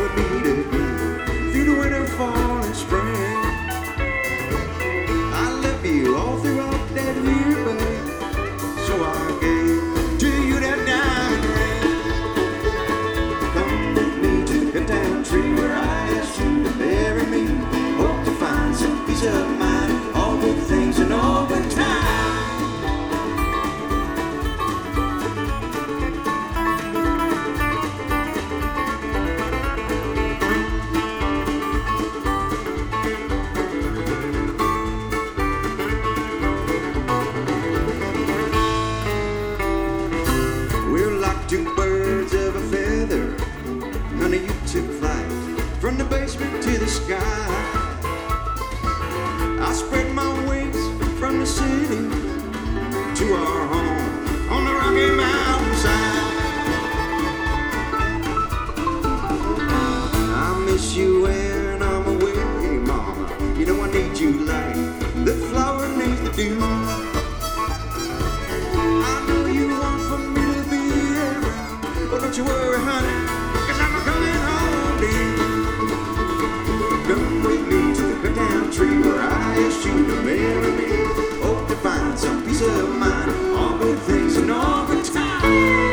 would meet again through the winter, fall, and spring. I love you all throughout that year, babe, so I gave to you that diamond ring. Come with me to the cut down tree where I asked you to bury me. Hope to find some peace of mind, all good things and all good times. Two birds of a feather, honey, you took flight from the basement to the sky. I spread my wings from the city to our home on the Rocky Mountainside. I miss you when I'm away, mama. You know I need you like the flower needs the dew. I know you want for me to be around, but don't you worry, honey, 'cause I'm coming home to you. Come with me to the cut down tree where I asked you to marry me. Hope to find some peace of mind, all good things and all good times.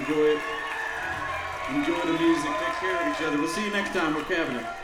Enjoy it. Enjoy the music. Take care of each other. We'll see you next time. We're Cabinet.